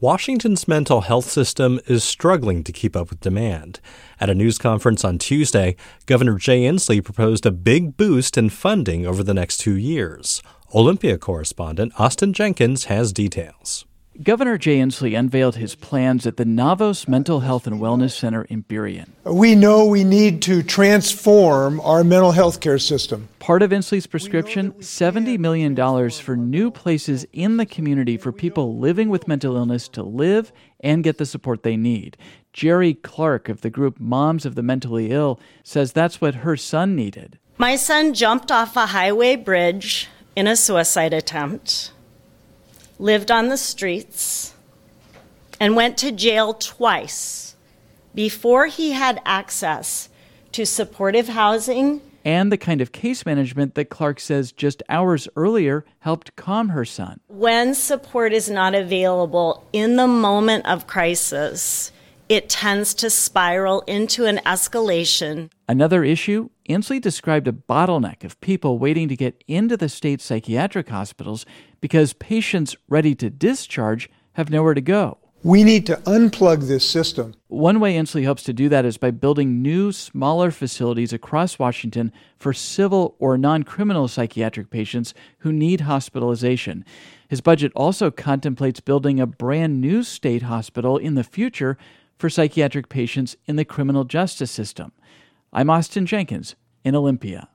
Washington's mental health system is struggling to keep up with demand. At a news conference on Tuesday, Governor Jay Inslee proposed a big boost in funding over the next 2 years. Olympia correspondent Austin Jenkins has details. Governor Jay Inslee unveiled his plans at the Navos Mental Health and Wellness Center in Burien. We know we need to transform our mental health care system. Part of Inslee's prescription, $70 million for new places in the community for people living with mental illness to live and get the support they need. Jerry Clark of the group Moms of the Mentally Ill says that's what her son needed. My son jumped off a highway bridge in a suicide attempt, lived on the streets, and went to jail twice before he had access to supportive housing and the kind of case management that Clark says just hours earlier helped calm her son. When support is not available in the moment of crisis, it tends to spiral into an escalation. Another issue, Inslee described a bottleneck of people waiting to get into the state psychiatric hospitals because patients ready to discharge have nowhere to go. We need to unplug this system. One way Inslee hopes to do that is by building new, smaller facilities across Washington for civil or non-criminal psychiatric patients who need hospitalization. His budget also contemplates building a brand new state hospital in the future for psychiatric patients in the criminal justice system. I'm Austin Jenkins in Olympia.